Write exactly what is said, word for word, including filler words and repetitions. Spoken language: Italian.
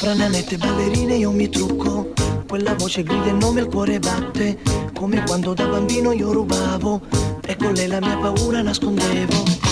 Fra nanette e ballerine io mi trucco, quella voce grida il nome e il cuore batte, come quando da bambino io rubavo e con lei la mia paura nascondevo.